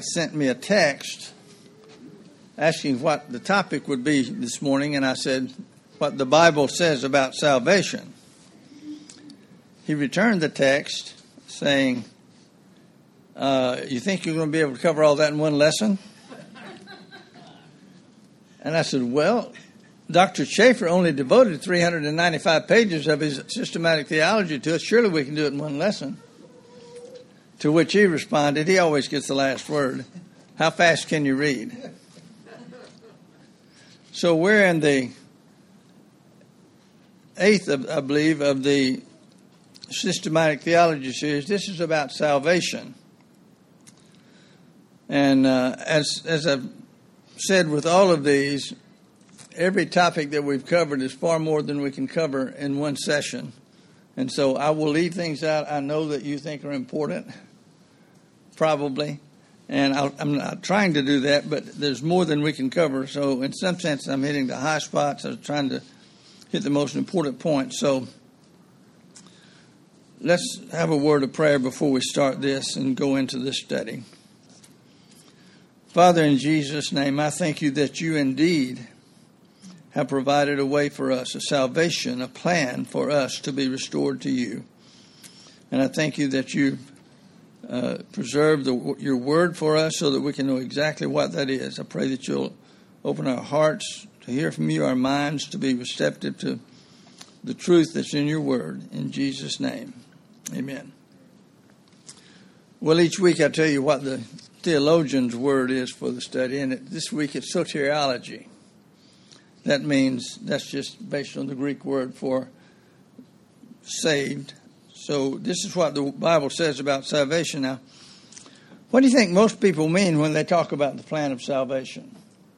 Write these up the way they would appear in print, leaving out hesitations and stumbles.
had sent me a text asking what the topic would be this morning, and I said, what the Bible says about salvation. He returned the text saying, you think you're going to be able to cover all that in one lesson? And I said, well, Dr. Schaeffer only devoted 395 pages of his systematic theology to it. Surely we can do it in one lesson. To which he responded, he always gets the last word, how fast can you read? So we're in the 8th, I believe, of the systematic theology series. This is about salvation. And as I've said with all of these, every topic that we've covered is far more than we can cover in one session. And so I will leave things out I know that you think are important, probably. And I'm not trying to do that, but there's more than we can cover. So in some sense, I'm hitting the high spots. I'm trying to hit the most important points. So let's have a word of prayer before we start this and go into this study. Father, in Jesus' name, I thank you that you indeed have provided a way for us, a salvation, a plan for us to be restored to you. And I thank you that you've preserved your word for us so that we can know exactly what that is. I pray that you'll open our hearts to hear from you, our minds to be receptive to the truth that's in your word. In Jesus' name, amen. Well, each week I tell you what the theologian's word is for the study, and this week it's soteriology. That means that's just based on the Greek word for saved. So this is what the Bible says about salvation. Now, what do you think most people mean when they talk about the plan of salvation?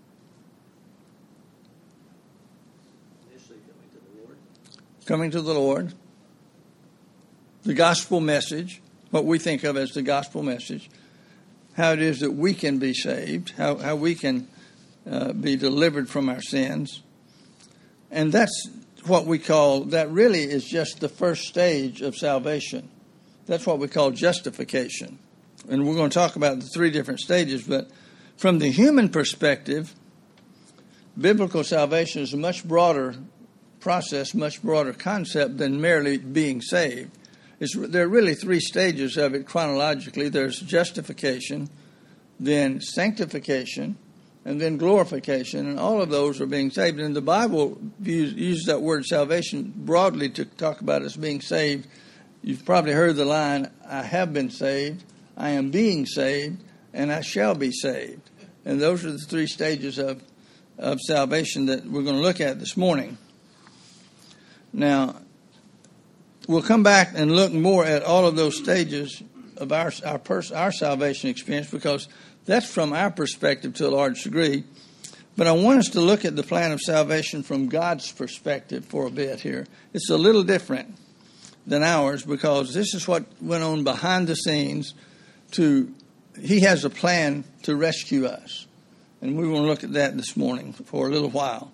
Initially coming to the Lord. Coming to the Lord. The gospel message, what we think of as the gospel message. How it is that we can be saved, how we can be delivered from our sins. And that's what we call, that really is just the first stage of salvation. That's what we call justification. And we're going to talk about the three different stages, but from the human perspective, biblical salvation is a much broader process, much broader concept than merely being saved. There are really three stages of it chronologically. There's justification, then sanctification, and then glorification, and all of those are being saved. And the Bible uses that word salvation broadly to talk about us being saved. You've probably heard the line, I have been saved, I am being saved, and I shall be saved. And those are the three stages of salvation that we're going to look at this morning. Now, we'll come back and look more at all of those stages of our salvation experience, because that's from our perspective to a large degree. But I want us to look at the plan of salvation from God's perspective for a bit here. It's a little different than ours, because this is what went on behind the scenes. He has a plan to rescue us. And we want to look at that this morning for a little while.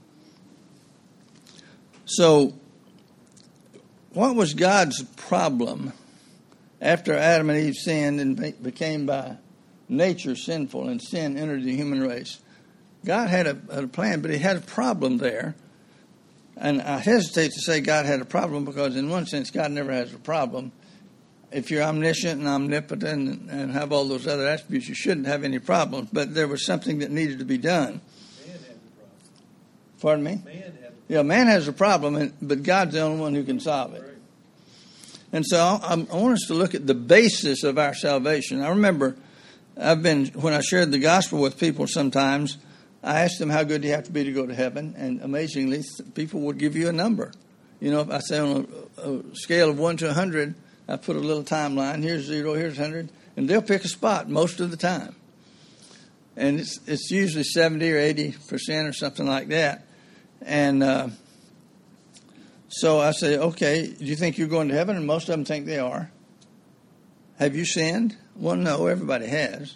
So, what was God's problem after Adam and Eve sinned and became by nature sinful and sin entered the human race? God had a plan, but he had a problem there. And I hesitate to say God had a problem, because in one sense God never has a problem. If you're omniscient and omnipotent and have all those other attributes, you shouldn't have any problems. But there was something that needed to be done. Man had the problem. Pardon me? Man had the problem. Yeah, man has a problem, but God's the only one who can solve it. Right. And so I want us to look at the basis of our salvation. I remember when I shared the gospel with people sometimes, I asked them, how good do you have to be to go to heaven? And amazingly, people would give you a number. You know, if I say on a scale of 1 to 100, I put a little timeline. Here's 0, here's 100. And they'll pick a spot most of the time. And it's usually 70 or 80% or something like that. And so I say, okay, do you think you're going to heaven? And most of them think they are. Have you sinned? Well, no, everybody has.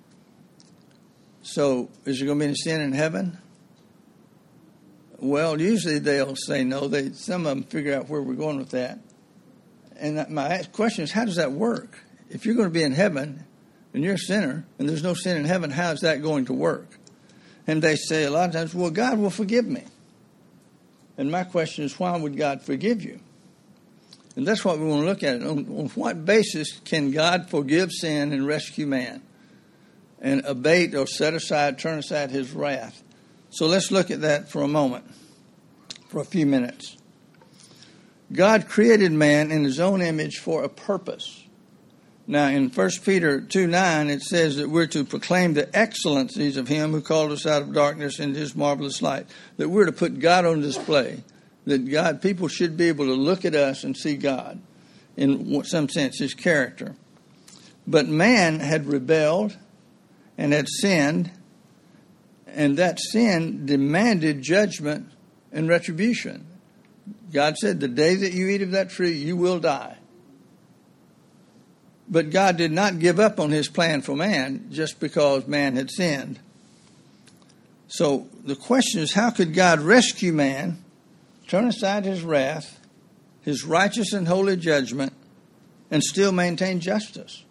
So is there going to be any sin in heaven? Well, usually they'll say no. Some of them figure out where we're going with that. And my question is, how does that work? If you're going to be in heaven, and you're a sinner, and there's no sin in heaven, how is that going to work? And they say a lot of times, well, God will forgive me. And my question is, why would God forgive you? And that's what we want to look at. On what basis can God forgive sin and rescue man and abate or set aside, turn aside his wrath? So let's look at that for a moment, for a few minutes. God created man in his own image for a purpose. Now, in 1 Peter 2:9, it says that we're to proclaim the excellencies of him who called us out of darkness into his marvelous light, that we're to put God on display, that people should be able to look at us and see God, in some sense, his character. But man had rebelled and had sinned, and that sin demanded judgment and retribution. God said, the day that you eat of that tree, you will die. But God did not give up on his plan for man just because man had sinned. So the question is, how could God rescue man, turn aside his wrath, his righteous and holy judgment, and still maintain justice?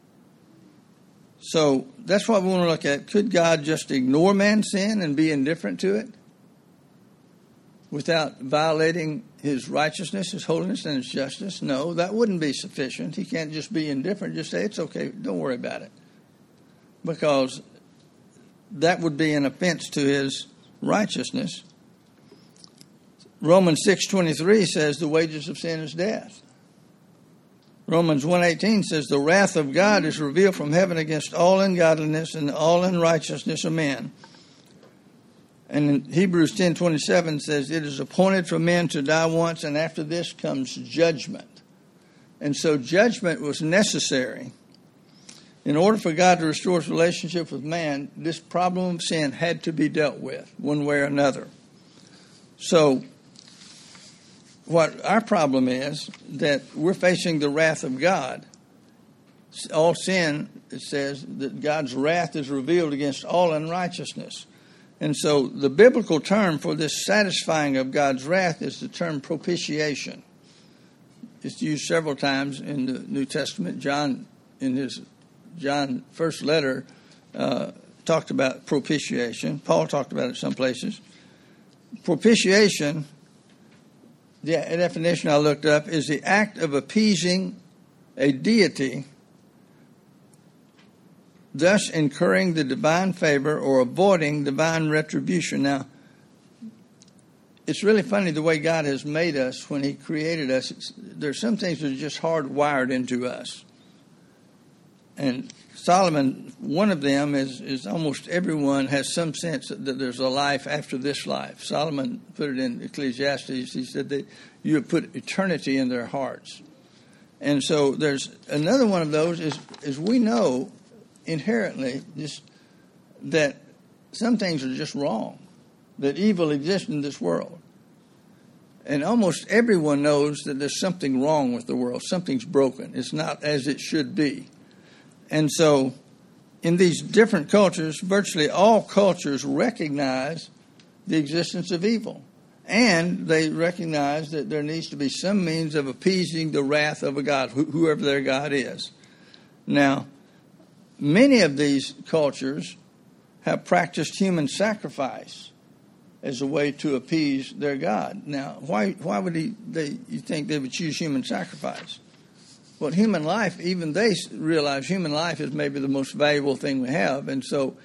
So that's what we want to look at. Could God just ignore man's sin and be indifferent to it without violating his righteousness, his holiness, and his justice? No, that wouldn't be sufficient. He can't just be indifferent, just say, it's okay, don't worry about it. Because that would be an offense to his righteousness. Romans 6:23 says the wages of sin is death. Romans 1:18 says the wrath of God is revealed from heaven against all ungodliness and all unrighteousness of men. And in Hebrews 10:27 says, it is appointed for men to die once, and after this comes judgment. And so judgment was necessary. In order for God to restore his relationship with man, this problem of sin had to be dealt with one way or another. So what our problem is that we're facing the wrath of God. All sin, it says that God's wrath is revealed against all unrighteousness. And so the biblical term for this satisfying of God's wrath is the term propitiation. It's used several times in the New Testament. John, in his first letter, talked about propitiation. Paul talked about it some places. Propitiation, the definition I looked up, is the act of appeasing a deity, thus incurring the divine favor or avoiding divine retribution. Now, it's really funny the way God has made us when he created us. There's some things that are just hardwired into us. And Solomon, one of them is almost everyone has some sense that there's a life after this life. Solomon put it in Ecclesiastes. He said that you have put eternity in their hearts. And so there's another one of those is we know inherently just that some things are just wrong, that evil exists in this world. And almost everyone knows that there's something wrong with the world. Something's broken. It's not as it should be. And so in these different cultures, virtually all cultures recognize the existence of evil. And they recognize that there needs to be some means of appeasing the wrath of a God, whoever their God is. Now, many of these cultures have practiced human sacrifice as a way to appease their God. Now, why would you think they would choose human sacrifice? Well, human life, even they realize human life is maybe the most valuable thing we have. And so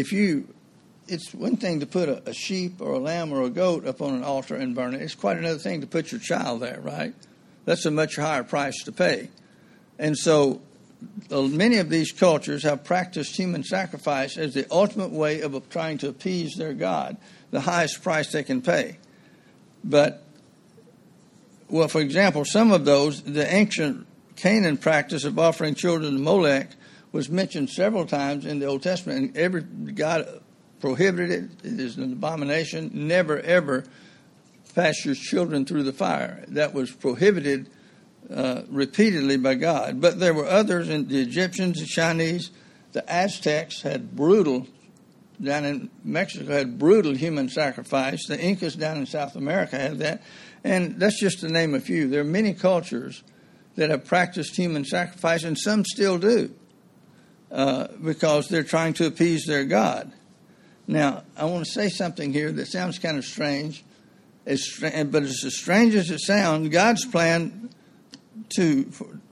it's one thing to put a sheep or a lamb or a goat up on an altar and burn it. It's quite another thing to put your child there, right? That's a much higher price to pay. And so many of these cultures have practiced human sacrifice as the ultimate way of trying to appease their God, the highest price they can pay. But, well, for example, some of those, the ancient Canaan practice of offering children to Molech was mentioned several times in the Old Testament, and every God prohibited it. It is an abomination. Never, ever pass your children through the fire. That was prohibited repeatedly by God. But there were others, and the Egyptians, the Chinese, the Aztecs had brutal, down in Mexico, had brutal human sacrifice. The Incas down in South America had that. And that's just to name a few. There are many cultures that have practiced human sacrifice, and some still do. because they're trying to appease their God. Now, I want to say something here that sounds kind of strange, but it's as strange as it sounds. God's plan to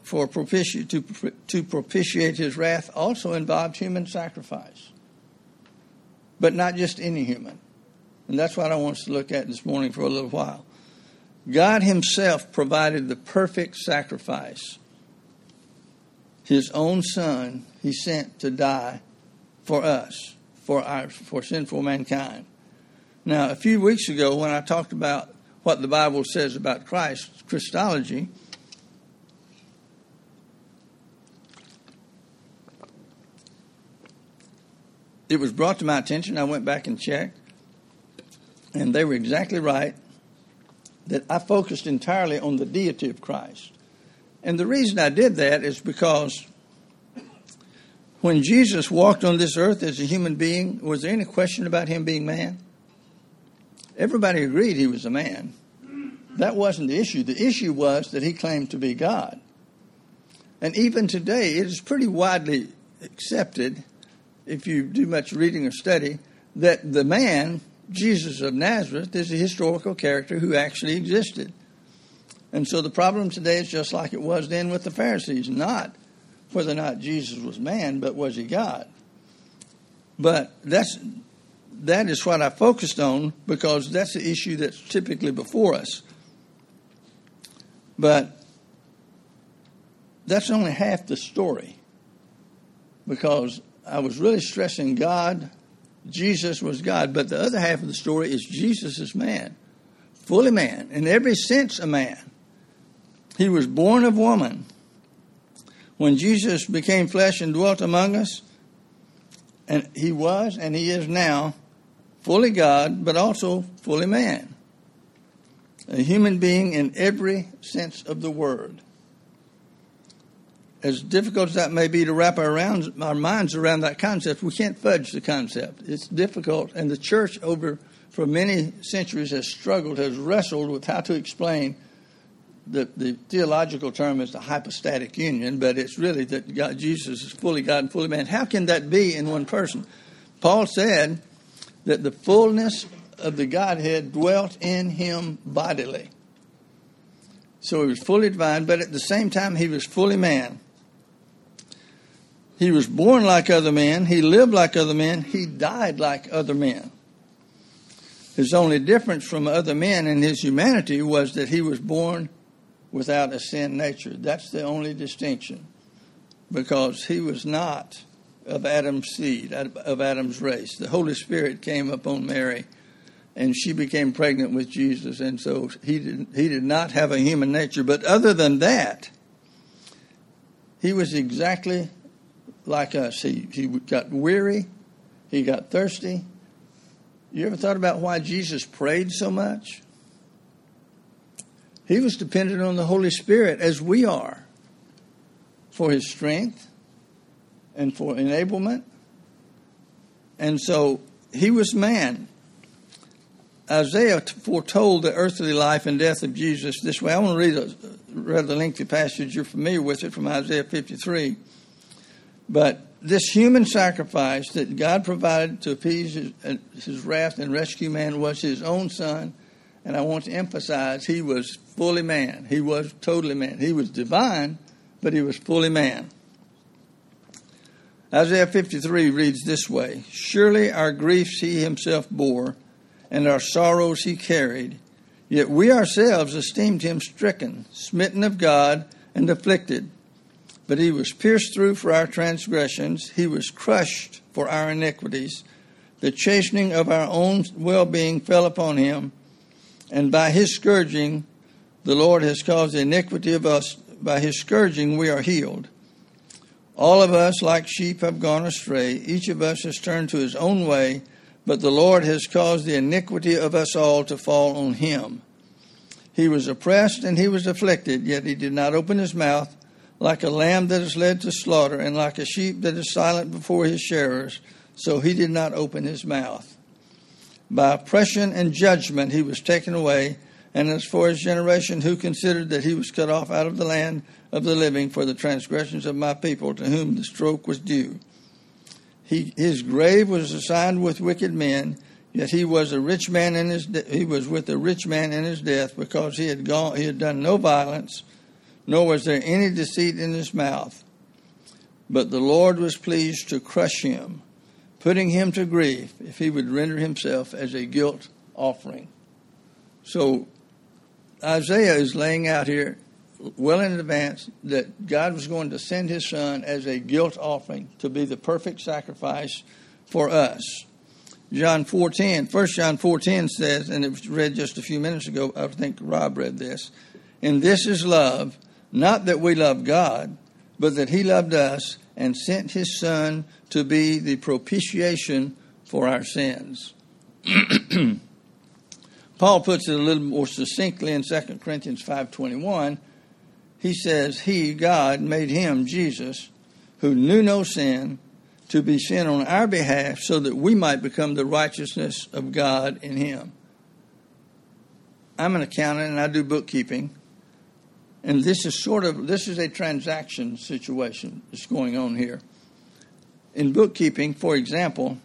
propitiate His wrath also involves human sacrifice, but not just any human. And that's what I want us to look at this morning for a little while. God Himself provided the perfect sacrifice. His own Son He sent to die for us, for sinful mankind. Now, a few weeks ago when I talked about what the Bible says about Christology, it was brought to my attention. I went back and checked, and they were exactly right, that I focused entirely on the deity of Christ. And the reason I did that is because when Jesus walked on this earth as a human being, was there any question about Him being man? Everybody agreed He was a man. That wasn't the issue. The issue was that He claimed to be God. And even today, it is pretty widely accepted, if you do much reading or study, that the man, Jesus of Nazareth, is a historical character who actually existed. And so the problem today is just like it was then with the Pharisees, not whether or not Jesus was man, but was He God. But that is what I focused on, because that's the issue that's typically before us. But that's only half the story, because I was really stressing God. Jesus was God. But the other half of the story is Jesus is man, fully man, in every sense a man. He was born of woman. When Jesus became flesh and dwelt among us, and He was and He is now fully God, but also fully man. A human being in every sense of the word. As difficult as that may be to wrap our minds around that concept, we can't fudge the concept. It's difficult, and the church for many centuries has wrestled with how to explain the theological term is the hypostatic union, but it's really that Jesus is fully God and fully man. How can that be in one person? Paul said that the fullness of the Godhead dwelt in Him bodily. So He was fully divine, but at the same time He was fully man. He was born like other men. He lived like other men. He died like other men. His only difference from other men in His humanity was that He was born without a sin nature. That's the only distinction, because He was not of Adam's seed, of Adam's race. The Holy Spirit came upon Mary, and she became pregnant with Jesus, and so he did not have a human nature. But other than that, He was exactly like us. He got weary. He got thirsty. You ever thought about why Jesus prayed so much? He was dependent on the Holy Spirit, as we are, for His strength and for enablement. And so He was man. Isaiah foretold the earthly life and death of Jesus this way. I want to read a rather lengthy passage. You're familiar with it, from Isaiah 53. But this human sacrifice that God provided to appease His wrath and rescue man was His own Son. And I want to emphasize, He was fully man. He was totally man. He was divine, but He was fully man. Isaiah 53 reads this way: "Surely our griefs He Himself bore, and our sorrows He carried. Yet we ourselves esteemed Him stricken, smitten of God, and afflicted. But He was pierced through for our transgressions. He was crushed for our iniquities. The chastening of our own well-being fell upon Him. And by His scourging, the Lord has caused the iniquity of us. By His scourging, we are healed. All of us, like sheep, have gone astray. Each of us has turned to his own way. But the Lord has caused the iniquity of us all to fall on Him. He was oppressed and He was afflicted, yet He did not open His mouth. Like a lamb that is led to slaughter, and like a sheep that is silent before his shearers, so He did not open His mouth. By oppression and judgment He was taken away. And as for His generation, who considered that He was cut off out of the land of the living for the transgressions of my people, to whom the stroke was due. His grave was assigned with wicked men, yet he was a rich man in he was with a rich man in his death, because he had done no violence, nor was there any deceit in his mouth. But the Lord was pleased to crush him, putting him to grief, if he would render himself as a guilt offering. So Isaiah is laying out here well in advance that God was going to send his son as a guilt offering to be the perfect sacrifice for us. 1 John 4:10 says, and it was read just a few minutes ago, I think Rob read this, and this is love, not that we love God, but that he loved us and sent his son to be the propitiation for our sins. Paul puts it a little more succinctly in 2 Corinthians 5:21. He says, he, God, made him, Jesus, who knew no sin, to be sin on our behalf, so that we might become the righteousness of God in him. I'm an accountant and I do bookkeeping. And this is a transaction situation that's going on here. In bookkeeping, for example,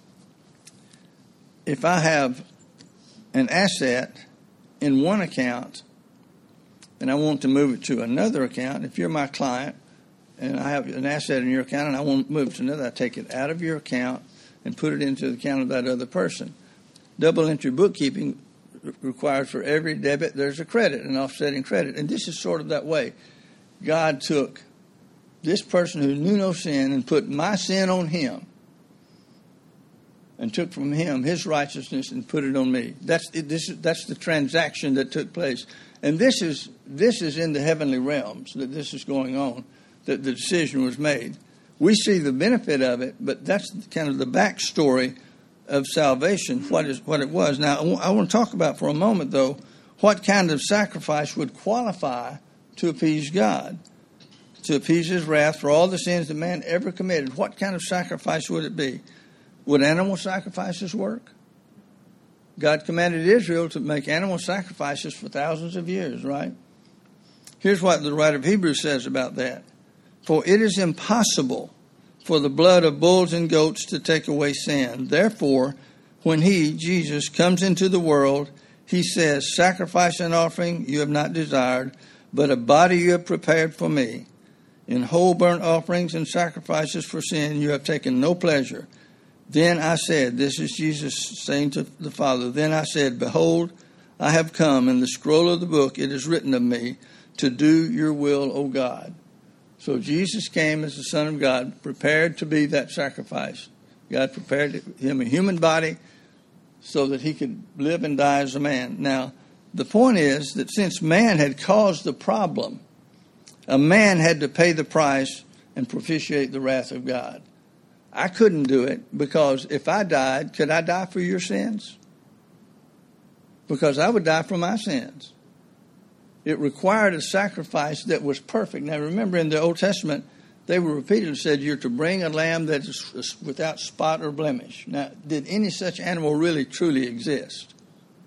if I have an asset in one account and I want to move it to another account, if you're my client and I have an asset in your account and I want to move it to another, I take it out of your account and put it into the account of that other person. Double entry bookkeeping requires for every debit there's a credit, an offsetting credit. And this is sort of that way. God took this person who knew no sin and put my sin on him and took from him his righteousness and put it on me. That's the transaction that took place. And this is in the heavenly realms that this is going on, that the decision was made. We see the benefit of it, but that's kind of the backstory of salvation, what it was. Now, I want to talk about for a moment, though, what kind of sacrifice would qualify to appease God, to appease his wrath for all the sins that man ever committed. What kind of sacrifice would it be? Would animal sacrifices work? God commanded Israel to make animal sacrifices for thousands of years, right? Here's what the writer of Hebrews says about that. For it is impossible for the blood of bulls and goats to take away sin. Therefore, when he, Jesus, comes into the world, he says, sacrifice and offering you have not desired, but a body you have prepared for me. In whole burnt offerings and sacrifices for sin you have taken no pleasure. Then I said, this is Jesus saying to the Father, then I said, behold, I have come, in the scroll of the book it is written of me, to do your will, O God. So Jesus came as the Son of God, prepared to be that sacrifice. God prepared him a human body so that he could live and die as a man. Now, the point is that since man had caused the problem, a man had to pay the price and propitiate the wrath of God. I couldn't do it because if I died, could I die for your sins? Because I would die for my sins. It required a sacrifice that was perfect. Now remember, in the Old Testament, they were repeatedly said you're to bring a lamb that is without spot or blemish. Now, did any such animal really truly exist?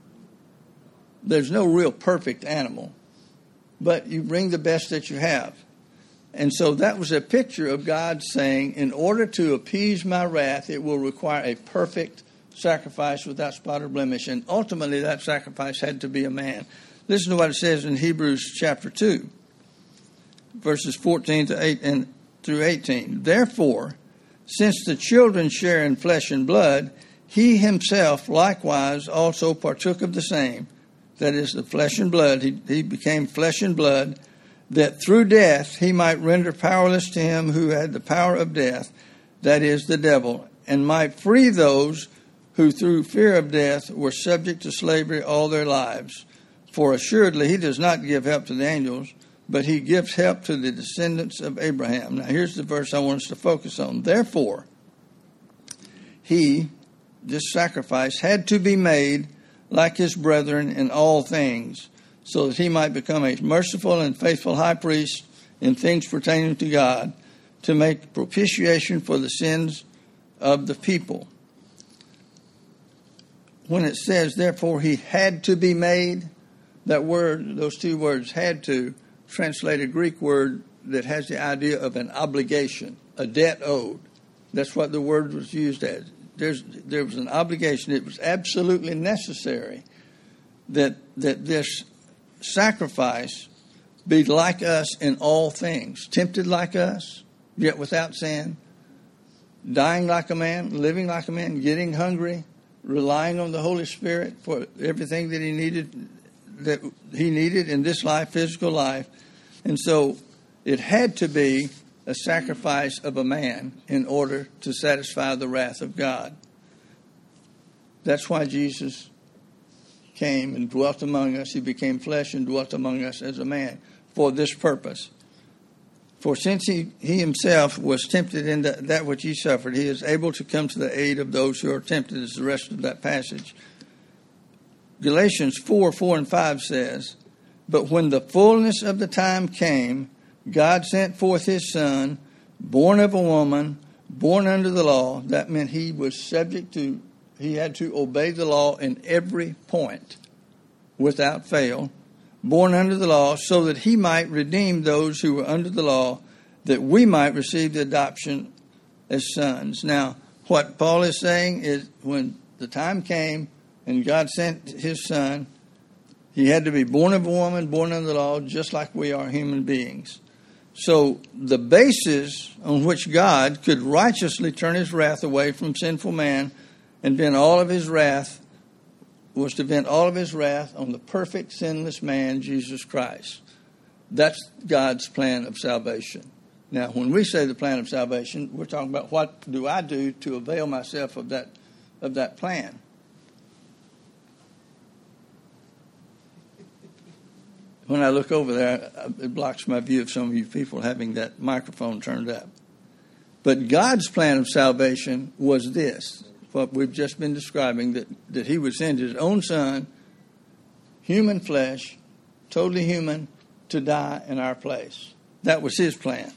There's no real perfect animal, but you bring the best that you have. And so that was a picture of God saying, in order to appease my wrath, it will require a perfect sacrifice without spot or blemish. And ultimately, that sacrifice had to be a man. Listen to what it says in Hebrews chapter 2, verses 14 through 18. Therefore, since the children share in flesh and blood, he himself likewise also partook of the same, that is, the flesh and blood. He became flesh and blood, that through death he might render powerless to him who had the power of death, that is, the devil, and might free those who through fear of death were subject to slavery all their lives. For assuredly he does not give help to the angels, but he gives help to the descendants of Abraham. Now here's the verse I want us to focus on. Therefore, this sacrifice, had to be made like his brethren in all things, so that he might become a merciful and faithful high priest in things pertaining to God, to make propitiation for the sins of the people. When it says, therefore, he had to be made, that word, those two words, had to, translate a Greek word that has the idea of an obligation, a debt owed. That's what the word was used as. There was an obligation. It was absolutely necessary that this sacrifice be like us in all things, tempted like us, yet without sin, dying like a man, living like a man, getting hungry, relying on the Holy Spirit for everything that he needed in this life, physical life. And so it had to be a sacrifice of a man in order to satisfy the wrath of God. That's why Jesus came and dwelt among us. He became flesh and dwelt among us as a man for this purpose. For since he himself was tempted in that which he suffered, he is able to come to the aid of those who are tempted, is the rest of that passage. Galatians 4:4-5 says, "But when the fullness of the time came, God sent forth his Son, born of a woman, born under the law." That meant he had to obey the law in every point without fail. Born under the law, so that he might redeem those who were under the law, that we might receive the adoption as sons. Now, what Paul is saying is when the time came and God sent his Son, he had to be born of a woman, born under the law, just like we are human beings. So the basis on which God could righteously turn his wrath away from sinful man and vent all of his wrath was to vent all of his wrath on the perfect, sinless man, Jesus Christ. That's God's plan of salvation. Now, when we say the plan of salvation, we're talking about what do I do to avail myself of that plan. When I look over there, it blocks my view of some of you people having that microphone turned up. But God's plan of salvation was this, what we've just been describing, that he would send his own Son, human flesh, totally human, to die in our place. That was his plan.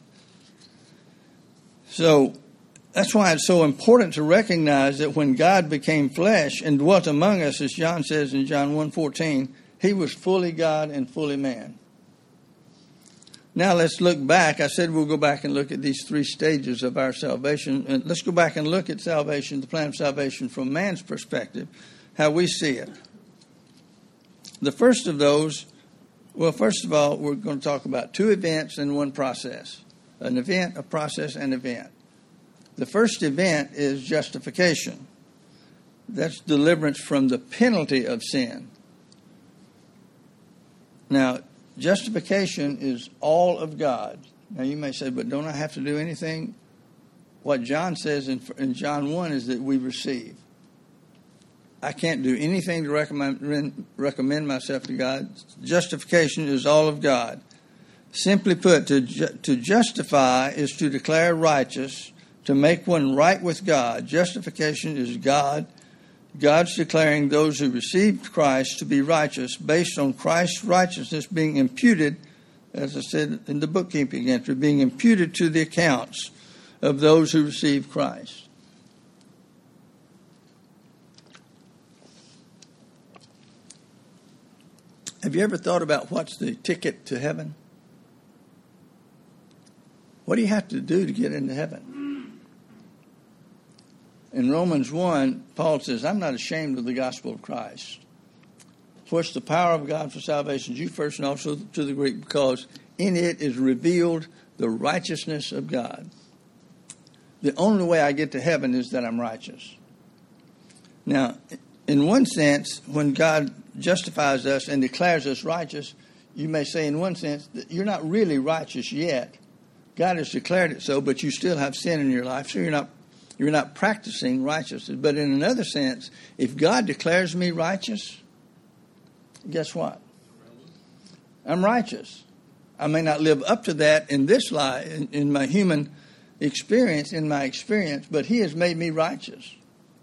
So that's why it's so important to recognize that when God became flesh and dwelt among us, as John says in John 1:14, he was fully God and fully man. Now let's look back. I said we'll go back and look at these three stages of our salvation. And let's go back and look at salvation, the plan of salvation from man's perspective, how we see it. The first of those, well, first of all, we're going to talk about two events and one process. An event, a process, and event. The first event is justification. That's deliverance from the penalty of sin. Now, justification is all of God. Now, you may say, but don't I have to do anything? What John says in John 1 is that we receive. I can't do anything to recommend myself to God. Justification is all of God. Simply put, to justify is to declare righteous, to make one right with God. Justification is God's declaring those who received Christ to be righteous based on Christ's righteousness being imputed, as I said in the bookkeeping entry, being imputed to the accounts of those who received Christ. Have you ever thought about what's the ticket to heaven? What do you have to do to get into heaven? In Romans 1, Paul says, I'm not ashamed of the gospel of Christ. For it's the power of God for salvation, Jew first and also to the Greek, because in it is revealed the righteousness of God. The only way I get to heaven is that I'm righteous. Now, in one sense, when God justifies us and declares us righteous, you may say in one sense that you're not really righteous yet. God has declared it so, but you still have sin in your life, so you're not practicing righteousness. But in another sense, if God declares me righteous, guess what? I'm righteous. I may not live up to that in this life, in my human experience, but he has made me righteous.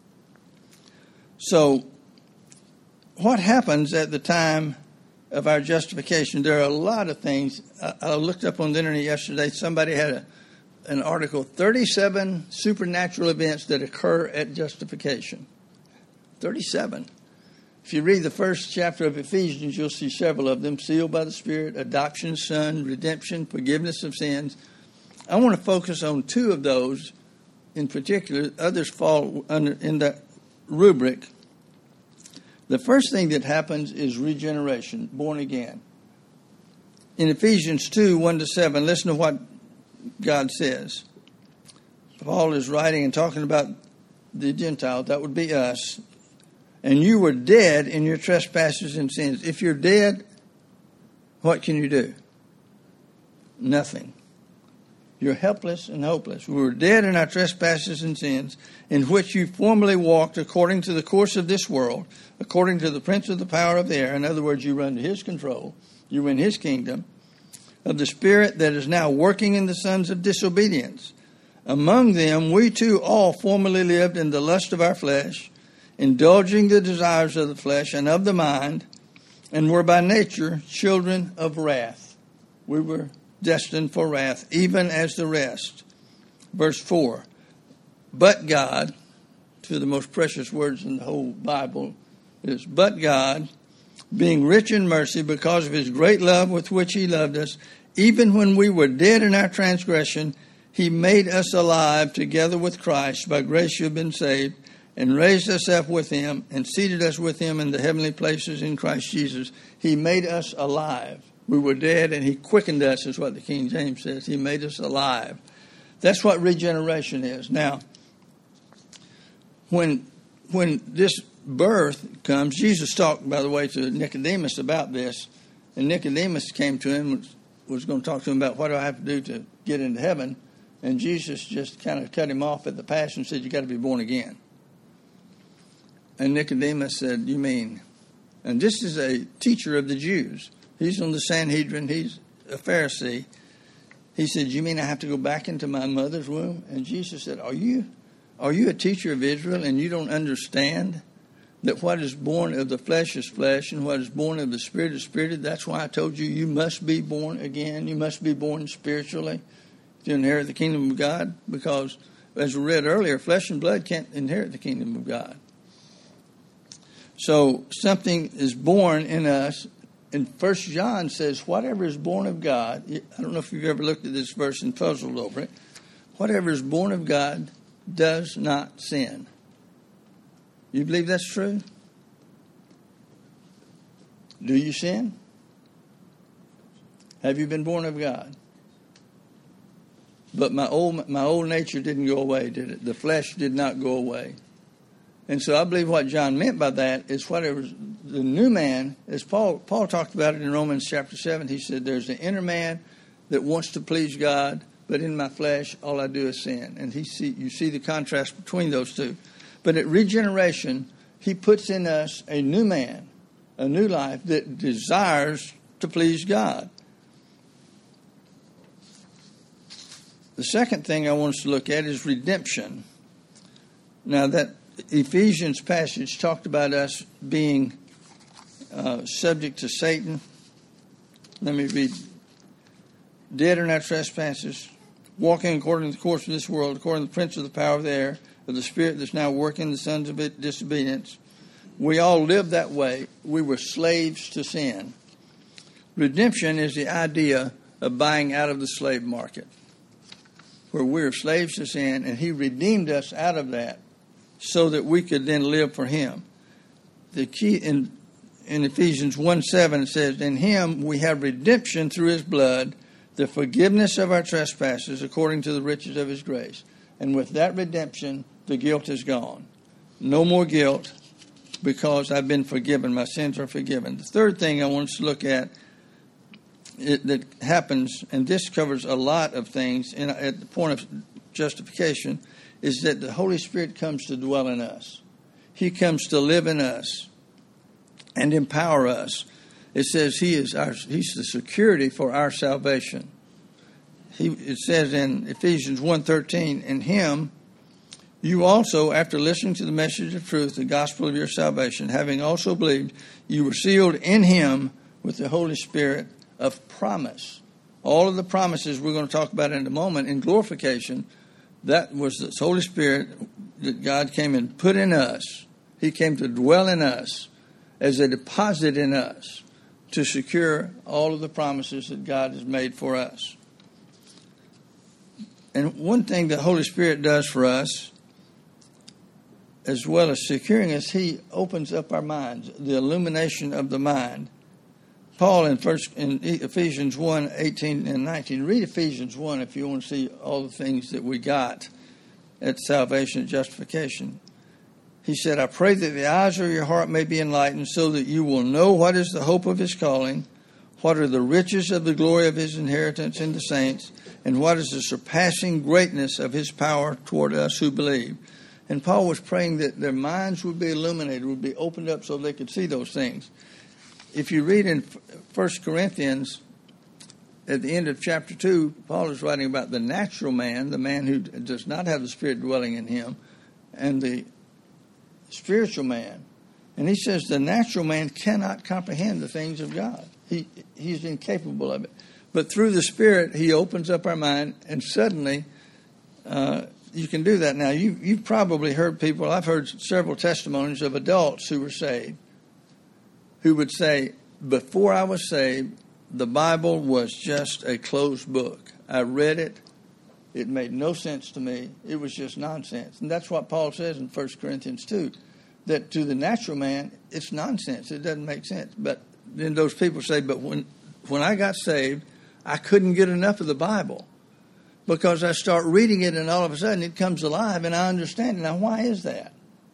So, what happens at the time of our justification? There are a lot of things. I looked up on the internet yesterday. Somebody had an article, 37 supernatural events that occur at justification. 37. If you read the first chapter of Ephesians, you'll see several of them. Sealed by the Spirit, adoption, son, redemption, forgiveness of sins. I want to focus on two of those in particular, others fall in that rubric. The first thing that happens is regeneration, born again. In Ephesians 2, 1-7, listen to what God says. Paul is writing and talking about the Gentiles, that would be us. And you were dead in your trespasses and sins. If you're dead, what can you do? Nothing. You're helpless and hopeless. We were dead in our trespasses and sins, in which you formerly walked according to the course of this world, according to the prince of the power of the air. In other words, you were under his control. You were in his kingdom, of the spirit that is now working in the sons of disobedience. Among them, we too all formerly lived in the lust of our flesh, indulging the desires of the flesh and of the mind, and were by nature children of wrath. We were destined for wrath, even as the rest. Verse 4, but God, two of the most precious words in the whole Bible, is but God, being rich in mercy because of his great love with which he loved us, even when we were dead in our transgression, he made us alive together with Christ. By grace you have been saved, and raised us up with him, and seated us with him in the heavenly places in Christ Jesus. He made us alive. We were dead, and he quickened us, is what the King James says. He made us alive. That's what regeneration is. Now, when this birth comes, Jesus talked, by the way, to Nicodemus about this, and Nicodemus came to him, was going to talk to him about what do I have to do to get into heaven, and Jesus just kind of cut him off at the pass and said, you got to be born again. And Nicodemus said, you mean? And this is a teacher of the Jews. He's on the Sanhedrin. He's a Pharisee. He said, you mean I have to go back into my mother's womb? And Jesus said, are you a teacher of Israel and you don't understand that what is born of the flesh is flesh and what is born of the spirit is spirit? That's why I told you must be born again. You must be born spiritually to inherit the kingdom of God. Because, as we read earlier, flesh and blood can't inherit the kingdom of God. So something is born in us. And 1 John says, whatever is born of God, I don't know if you've ever looked at this verse and puzzled over it. Whatever is born of God does not sin. You believe that's true? Do you sin? Have you been born of God? But my old nature didn't go away, did it? The flesh did not go away. And so I believe what John meant by that is whatever the new man, as Paul talked about it in Romans chapter 7, he said there's the inner man that wants to please God, but in my flesh all I do is sin. And you see the contrast between those two. But at regeneration, he puts in us a new man, a new life that desires to please God. The second thing I want us to look at is redemption. Now that Ephesians passage talked about us being subject to Satan. Let me read. Dead in our trespasses, walking according to the course of this world, according to the prince of the power of the air, of the spirit that's now working the sons of disobedience. We all lived that way. We were slaves to sin. Redemption is the idea of buying out of the slave market, where we're slaves to sin, and he redeemed us out of that, so that we could then live for him. The key in Ephesians 1:7 it says, in him we have redemption through his blood, the forgiveness of our trespasses according to the riches of his grace. And with that redemption, the guilt is gone. No more guilt because I've been forgiven. My sins are forgiven. The third thing I want us to look at that happens, and this covers a lot of things at the point of justification, is that the Holy Spirit comes to dwell in us. He comes to live in us and empower us. It says he's the security for our salvation. It says in Ephesians 1:13, in him you also, after listening to the message of truth, the gospel of your salvation, having also believed, you were sealed in him with the Holy Spirit of promise. All of the promises we're going to talk about in a moment in glorification, that was the Holy Spirit that God came and put in us. He came to dwell in us as a deposit in us to secure all of the promises that God has made for us. And one thing the Holy Spirit does for us, as well as securing us, He opens up our minds, the illumination of the mind. Paul in Ephesians 1, 18 and 19. Read Ephesians 1 if you want to see all the things that we got at salvation and justification. He said, I pray that the eyes of your heart may be enlightened so that you will know what is the hope of His calling, what are the riches of the glory of His inheritance in the saints, and what is the surpassing greatness of His power toward us who believe. And Paul was praying that their minds would be illuminated, would be opened up so they could see those things. If you read in 1 Corinthians, at the end of chapter 2, Paul is writing about the natural man, the man who does not have the Spirit dwelling in him, and the spiritual man. And he says the natural man cannot comprehend the things of God. He's incapable of it. But through the Spirit, He opens up our mind, and suddenly you can do that. Now, you've probably heard people, I've heard several testimonies of adults who were saved, who would say, before I was saved, the Bible was just a closed book. I read it. It made no sense to me. It was just nonsense. And that's what Paul says in 1 Corinthians 2, that to the natural man, it's nonsense. It doesn't make sense. But then those people say, but when I got saved, I couldn't get enough of the Bible because I start reading it and all of a sudden it comes alive and I understand it. Now, why is that?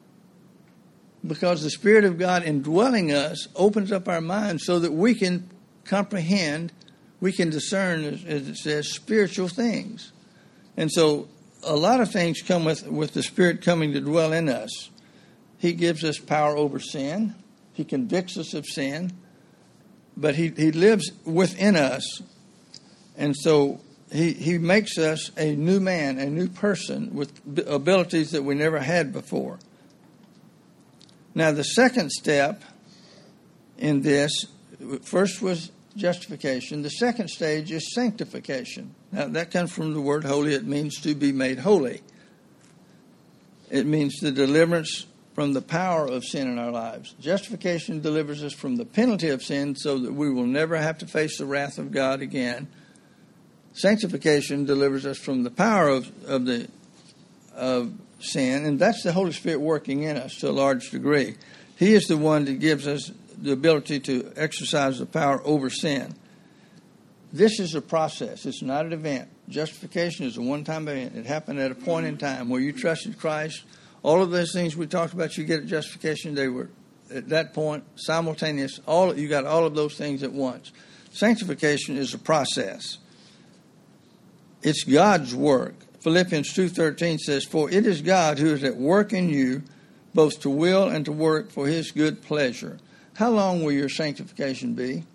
Because the Spirit of God indwelling us opens up our minds so that we can comprehend, we can discern, as it says, spiritual things. And so a lot of things come with the Spirit coming to dwell in us. He gives us power over sin. He convicts us of sin. But He lives within us. And so He makes us a new man, a new person with abilities that we never had before. Now, the second step in this, first was justification. The second stage is sanctification. Now, that comes from the word holy. It means to be made holy. It means the deliverance from the power of sin in our lives. Justification delivers us from the penalty of sin so that we will never have to face the wrath of God again. Sanctification delivers us from the power of sin, and that's the Holy Spirit working in us to a large degree. He is the one that gives us the ability to exercise the power over sin. This is a process. It's not an event. Justification is a one-time event. It happened at a point in time where you trusted Christ. All of those things we talked about, you get at justification, they were at that point simultaneous. You got all of those things at once. Sanctification is a process. It's God's work. Philippians 2:13 says, for it is God who is at work in you, both to will and to work for His good pleasure. How long will your sanctification be?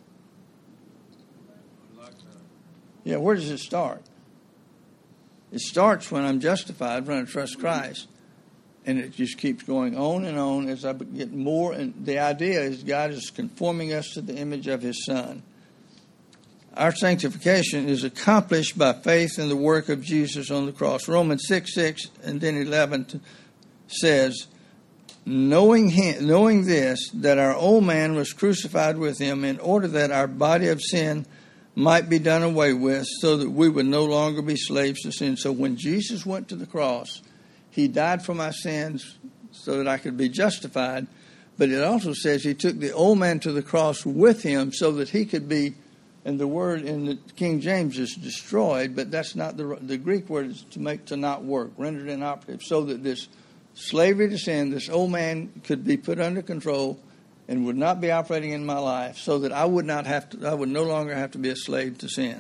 Yeah, where does it start? It starts when I'm justified, when I trust Christ. And it just keeps going on and on as I get more. And the idea is God is conforming us to the image of His Son. Our sanctification is accomplished by faith in the work of Jesus on the cross. Romans 6:6 and then 11 says, knowing this, that our old man was crucified with Him in order that our body of sin might be done away with, so that we would no longer be slaves to sin. So when Jesus went to the cross, He died for my sins so that I could be justified. But it also says He took the old man to the cross with Him so that he could be, and the word in the King James is destroyed, but that's not the Greek word is to make to not work, rendered inoperative, so that this slavery to sin, this old man could be put under control and would not be operating in my life, so that I would no longer have to be a slave to sin.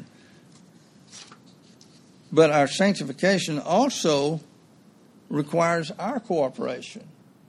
But our sanctification also requires our cooperation.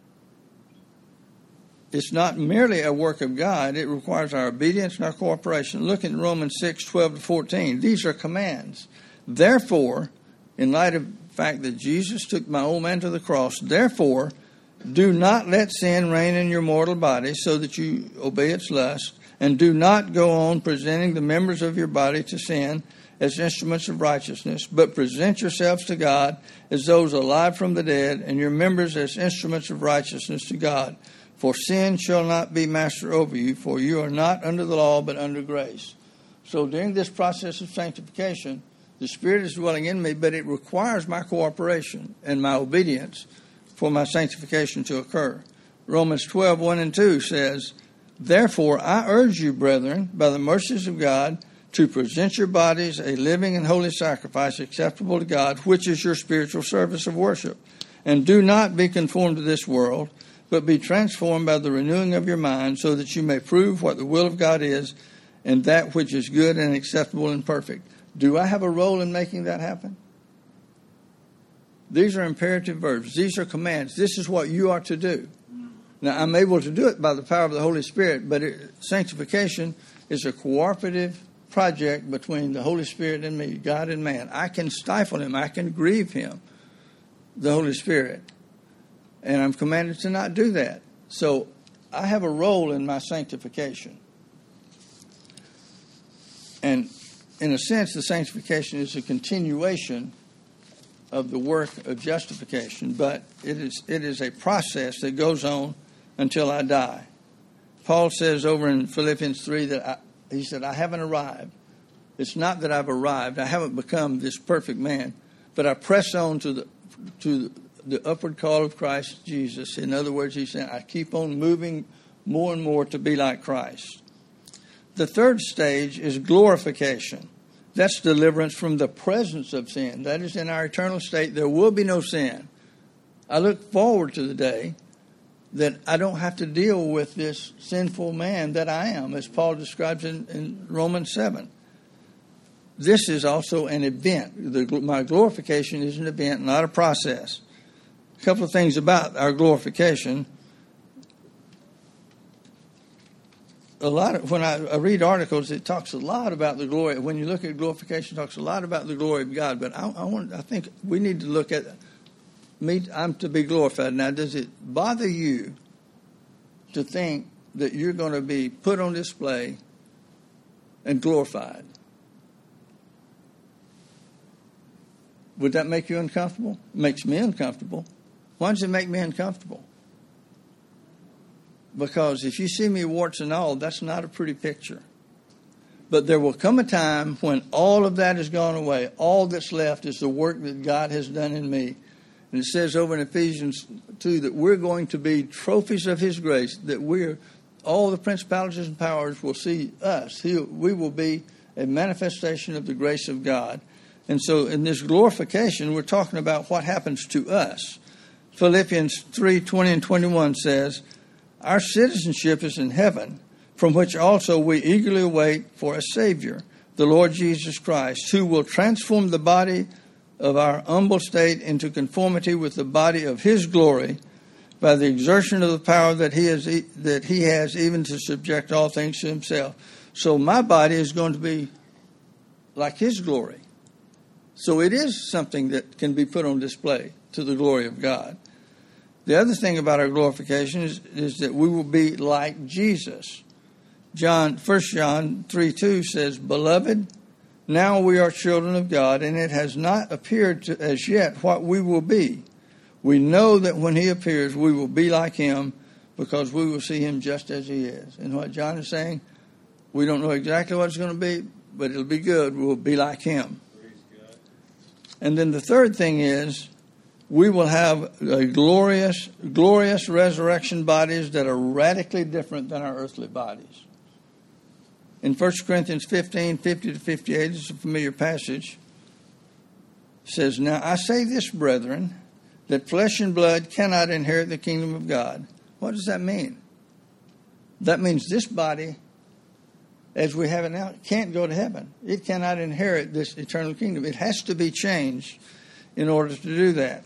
It's not merely a work of God. It requires our obedience and our cooperation. Look at Romans 6:12-14. These are commands. Therefore, in light of the fact that Jesus took my old man to the cross, therefore, do not let sin reign in your mortal body so that you obey its lust, and do not go on presenting the members of your body to sin as instruments of righteousness, but present yourselves to God as those alive from the dead, and your members as instruments of righteousness to God. For sin shall not be master over you, for you are not under the law, but under grace. So during this process of sanctification, The Spirit is dwelling in me, but it requires my cooperation and my obedience for my sanctification to occur. Romans 12, 1 and 2 says, therefore, I urge you, brethren, by the mercies of God, to present your bodies a living and holy sacrifice acceptable to God, which is your spiritual service of worship. And do not be conformed to this world, but be transformed by the renewing of your mind, so that you may prove what the will of God is, and that which is good and acceptable and perfect. Do I have a role in making that happen? These are imperative verbs. These are commands. This is what you are to do. Now, I'm able to do it by the power of the Holy Spirit, but sanctification is a cooperative project between the Holy Spirit and me, God and man. I can stifle him. I can grieve him, the Holy Spirit. And I'm commanded to not do that. So I have a role in my sanctification. And in a sense, the sanctification is a continuation of the work of justification, but it is a process that goes on until I die. Paul says over in Philippians 3 that he said, I haven't arrived. It's not that I've arrived. I haven't become this perfect man, but I press on to the upward call of Christ Jesus. In other words, he's saying, I keep on moving more and more to be like Christ. The third stage is glorification. That's deliverance from the presence of sin. That is, in our eternal state, there will be no sin. I look forward to the day that I don't have to deal with this sinful man that I am, as Paul describes in Romans 7. This is also an event. My glorification is an event, not a process. A couple of things about our glorification. When I read articles, it talks a lot about the glory. When you look at glorification, it talks a lot about the glory of God. But I think we need to look at me. I'm to be glorified. Now, does it bother you to think that you're going to be put on display and glorified? Would that make you uncomfortable? It makes me uncomfortable. Why does it make me uncomfortable? Because if you see me warts and all, that's not a pretty picture. But there will come a time when all of that has gone away. All that's left is the work that God has done in me. And it says over in Ephesians 2 that we're going to be trophies of his grace, that all the principalities and powers will see us. We will be a manifestation of the grace of God. And so in this glorification, we're talking about what happens to us. Philippians 3, 20 and 21 says, our citizenship is in heaven, from which also we eagerly await for a Savior, the Lord Jesus Christ, who will transform the body of our humble state into conformity with the body of his glory by the exertion of the power that he has even to subject all things to himself. So my body is going to be like his glory. So it is something that can be put on display to the glory of God. The other thing about our glorification is that we will be like Jesus. 1 John 3:2 says, beloved, now we are children of God, and it has not appeared as yet what we will be. We know that when he appears, we will be like him, because we will see him just as he is. And what John is saying, we don't know exactly what it's going to be, but it'll be good. We'll be like him. Praise God. And then the third thing is, we will have a glorious resurrection bodies that are radically different than our earthly bodies. In 1 Corinthians 15, 50 to 58, it's a familiar passage, it says, now I say this, brethren, that flesh and blood cannot inherit the kingdom of God. What does that mean? That means this body, as we have it now, can't go to heaven. It cannot inherit this eternal kingdom. It has to be changed in order to do that.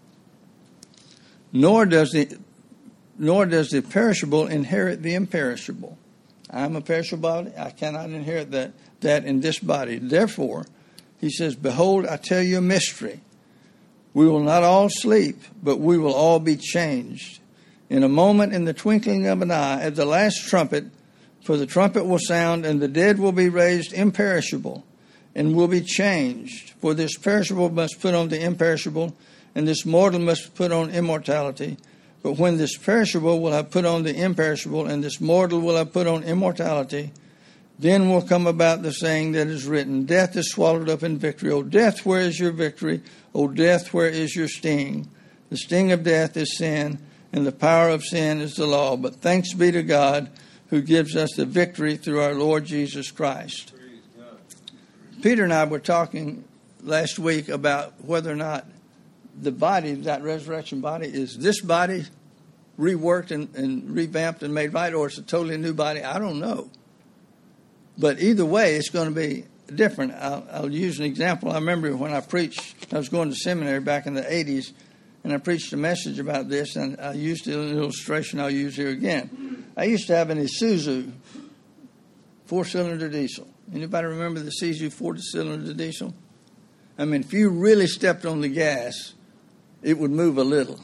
Nor does the perishable inherit the imperishable. I'm a perishable body. I cannot inherit that in this body. Therefore, he says, behold, I tell you a mystery. We will not all sleep, but we will all be changed. In a moment, in the twinkling of an eye, at the last trumpet, for the trumpet will sound, and the dead will be raised imperishable, and will be changed. For this perishable must put on the imperishable, and this mortal must put on immortality. But when this perishable will have put on the imperishable, and this mortal will have put on immortality, Then will come about the saying that is written, death is swallowed up in victory. O death, where is your victory? O death, where is your sting? The sting of death is sin, and the power of sin is the law. But thanks be to God who gives us the victory through our Lord Jesus Christ. Peter and I were talking last week about whether or not the body, that resurrection body, is this body reworked and revamped and made right, or it's a totally new body. I don't know. But either way, it's going to be different. I'll use an example. I remember when I preached, I was going to seminary back in the 80s, and I preached a message about this, and I used an illustration I'll use here again. I used to have an Isuzu 4-cylinder diesel. Anybody remember the Isuzu 4-cylinder diesel? I mean, if you really stepped on the gas, it would move a little.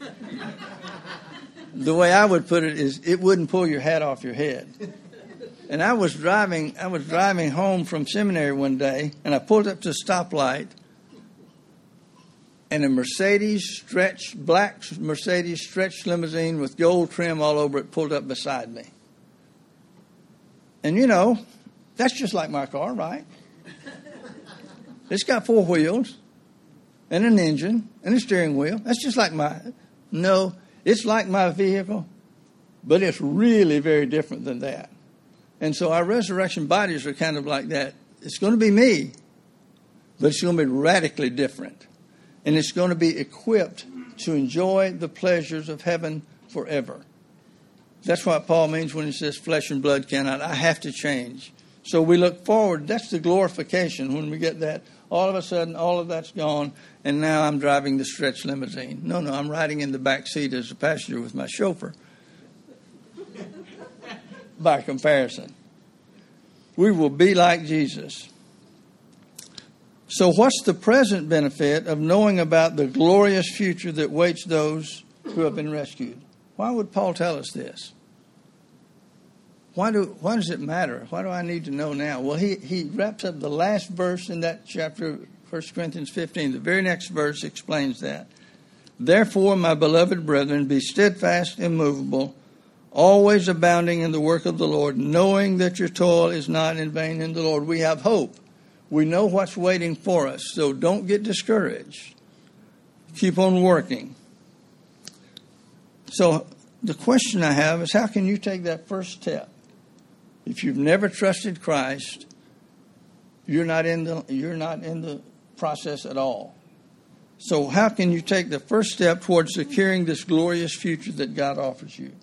The way I would put it is, it wouldn't pull your hat off your head. And I was driving home from seminary one day, and I pulled up to a stoplight, and a black Mercedes stretch limousine with gold trim all over it pulled up beside me. And you know, that's just like my car, right? It's got 4 wheels and an engine and a steering wheel. That's just like no, it's like my vehicle, but it's really very different than that. And so our resurrection bodies are kind of like that. It's going to be me, but it's going to be radically different. And it's going to be equipped to enjoy the pleasures of heaven forever. That's what Paul means when he says flesh and blood cannot. I have to change. So we look forward. That's the glorification. When we get that, all of a sudden, all of that's gone, and now I'm driving the stretch limousine. No, I'm riding in the back seat as a passenger with my chauffeur. By comparison, we will be like Jesus. So what's the present benefit of knowing about the glorious future that waits those who have been rescued? Why would Paul tell us this? Why does it matter? Why do I need to know now? Well, he wraps up the last verse in that chapter, 1 Corinthians 15. The very next verse explains that. Therefore, my beloved brethren, be steadfast, immovable, always abounding in the work of the Lord, knowing that your toil is not in vain in the Lord. We have hope. We know what's waiting for us, so don't get discouraged. Keep on working. So the question I have is, how can you take that first step? If you've never trusted Christ, you're not in the process at all. So how can you take the first step towards securing this glorious future that God offers you?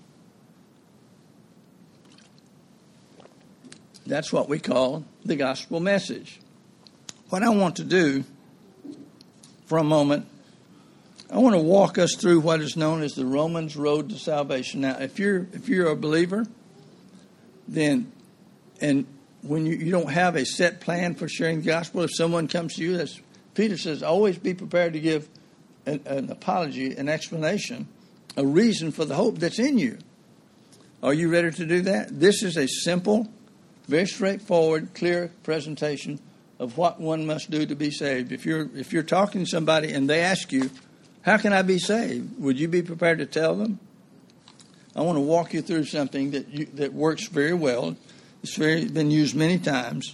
That's what we call the gospel message. What I want to do for a moment, I want to walk us through what is known as the Romans Road to Salvation. Now, if you're a believer, then, and when you don't have a set plan for sharing the gospel, if someone comes to you, as Peter says, always be prepared to give an apology, an explanation, a reason for the hope that's in you. Are you ready to do that? This is a simple, very straightforward, clear presentation of what one must do to be saved. If you're talking to somebody and they ask you, how can I be saved? Would you be prepared to tell them? I want to walk you through something that works very well. It's been used many times.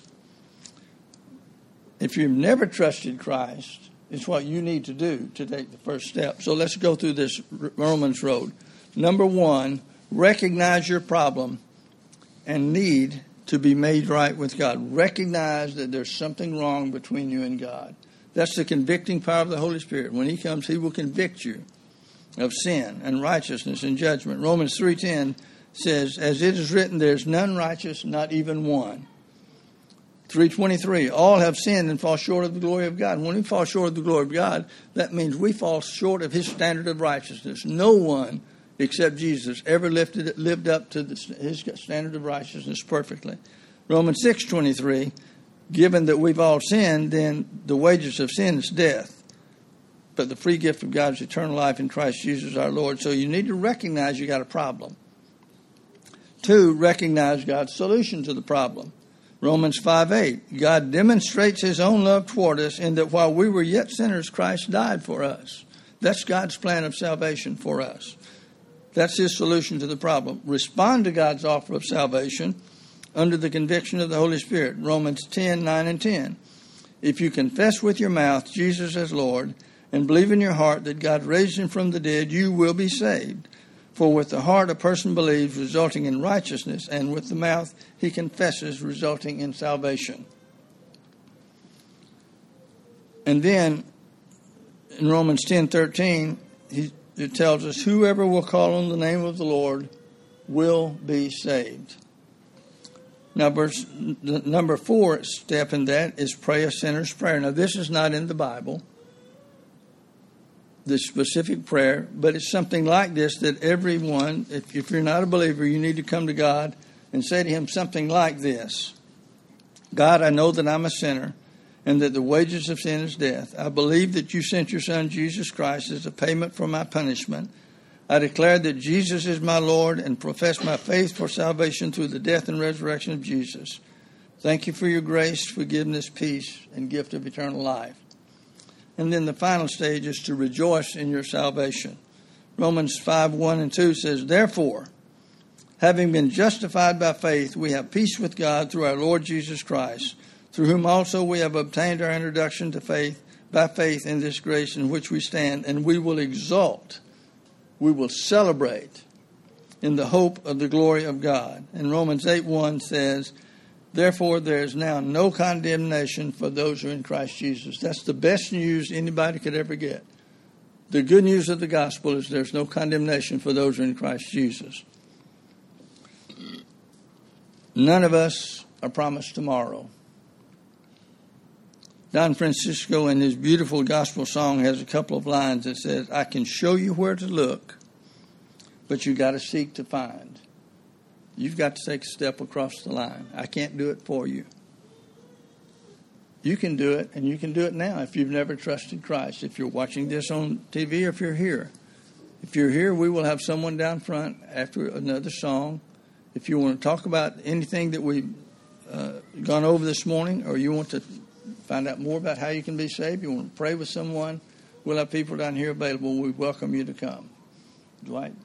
If you've never trusted Christ, it's what you need to do to take the first step. So let's go through this Romans road. Number 1, recognize your problem and need to be made right with God. Recognize that there's something wrong between you and God. That's the convicting power of the Holy Spirit. When He comes, He will convict you of sin and righteousness and judgment. Romans 3:10 says, as it is written, there's none righteous, not even one. 3:23, all have sinned and fall short of the glory of God. When we fall short of the glory of God, that means we fall short of His standard of righteousness. No one except Jesus ever lived up to His standard of righteousness perfectly. Romans 6:23, given that we've all sinned, then the wages of sin is death. But the free gift of God is eternal life in Christ Jesus our Lord. So you need to recognize you got a problem. 2, recognize God's solution to the problem. Romans 5:8, God demonstrates His own love toward us in that while we were yet sinners, Christ died for us. That's God's plan of salvation for us. That's His solution to the problem. Respond to God's offer of salvation under the conviction of the Holy Spirit. Romans 10:9 and 10. If you confess with your mouth Jesus as Lord and believe in your heart that God raised him from the dead, you will be saved. For with the heart a person believes, resulting in righteousness, and with the mouth he confesses, resulting in salvation. And then in Romans 10:13, it tells us, whoever will call on the name of the Lord will be saved. Now, the number 4 step in that is pray a sinner's prayer. Now, this is not in the Bible, this specific prayer, but it's something like this that everyone, if you're not a believer, you need to come to God and say to him something like this. God, I know that I'm a sinner and that the wages of sin is death. I believe that you sent your Son, Jesus Christ, as a payment for my punishment. I declare that Jesus is my Lord and profess my faith for salvation through the death and resurrection of Jesus. Thank you for your grace, forgiveness, peace, and gift of eternal life. And then the final stage is to rejoice in your salvation. Romans 5:1 and 2 says, therefore, having been justified by faith, we have peace with God through our Lord Jesus Christ, through whom also we have obtained our introduction to faith, by faith in this grace in which we stand, and we will exult. We will celebrate in the hope of the glory of God. And Romans 8:1 says, therefore there is now no condemnation for those who are in Christ Jesus. That's the best news anybody could ever get. The good news of the gospel is there's no condemnation for those who are in Christ Jesus. None of us are promised tomorrow. Don Francisco, in his beautiful gospel song, has a couple of lines that says, I can show you where to look, but you got to seek to find. You've got to take a step across the line. I can't do it for you. You can do it, and you can do it now if you've never trusted Christ. If you're watching this on TV or if you're here. If you're here, we will have someone down front after another song. If you want to talk about anything that we've gone over this morning, or you want to find out more about how you can be saved, you want to pray with someone, we'll have people down here available. We welcome you to come. Dwight?